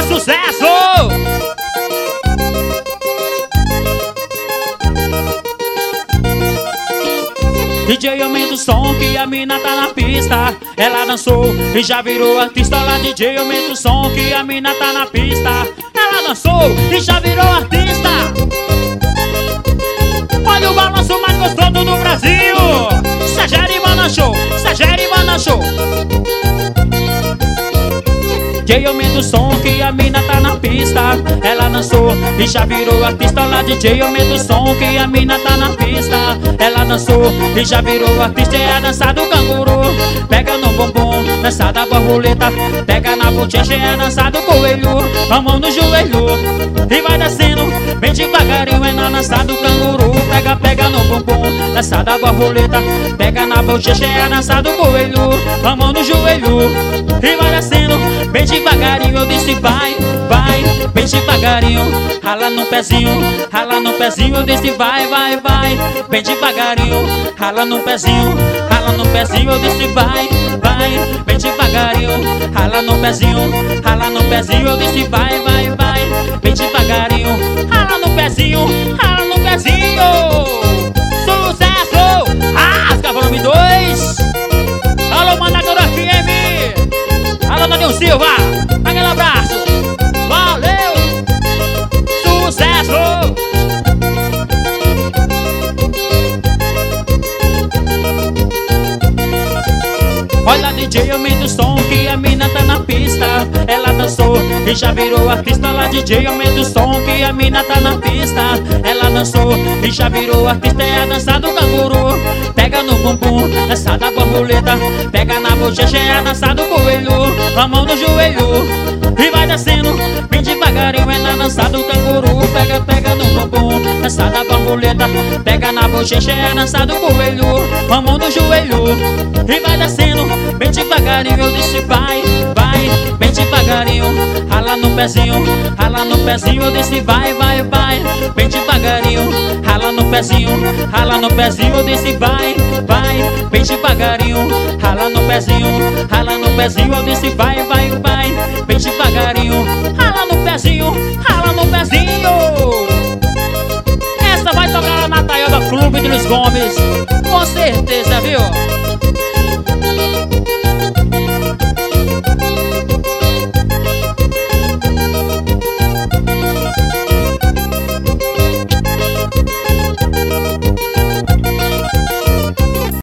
sucesso! DJ aumenta o som que a mina tá na pista. Ela dançou e já virou artista. Lá DJ aumenta o som que a mina tá na pista. Ela dançou e já virou artista. Olha o balanço mais gostoso do Brasil. Sagere Mana Show, Sagere Mana Show. DJ aumenta o som que a mina tá na pista. Ela dançou e já virou artista. Lá DJ aumenta o som que a mina tá na pista. Ela dançou e já virou artista. É a dança do canguru. Pega no bumbum, dança da borboleta. Pega na bochecha, é a dança do coelho. A mão no joelho e vai descendo bem devagarinho. É na dança do canguru. Pega, pega no bumbum, dança da borboleta. Pega na bochecha, é a dança do coelho. A mão no joelho e vai descendo bem devagarinho. Eu disse vai, vai, bem devagarinho. Rala no pezinho, rala no pezinho. Eu disse vai, vai, vai, bem devagarinho. Rala no pezinho, rala no pezinho. Eu disse vai, vai, bem devagarinho. Rala no pezinho, rala no pezinho. Eu disse vai, vai, vai, bem devagarinho. Rala no pezinho, rala no pezinho. Sucesso! Rasga volume 2. Alô, Mandadora FM. Alô, Nadinho Silva. Aquele abraço. Valeu! Sucesso! Olha, DJ, aumenta o som que a mina tá na pista. Ela dançou e já virou artista. Lá, DJ, aumenta o som que a mina tá na pista. Ela dançou e já virou artista. É a dança do canguru. Pega no bumbum, dança da borboleta. Pega na bochecha, é a dança do coelho. A mão no joelho e vai descendo bem devagarinho. É na dança do canguru. Pega, pega no bumbum, dança da borboleta. Pega na bochecha, é a dança do coelho. A mão no joelho e vai descendo bem devagarinho. Eu disse vai, vai, bem devagarinho. Rala no pezinho, rala no pezinho. Eu disse vai, vai, vai, bem devagarinho. Rala no pezinho, rala no pezinho. Eu disse vai, vai, bem devagarinho. Rala no pezinho, rala no pezinho. Eu disse vai, vai, vai, bem devagarinho. Rala no pezinho, rala no pezinho. Essa vai tocar lá na Taioba Clube de Luiz Gomes, com certeza, viu?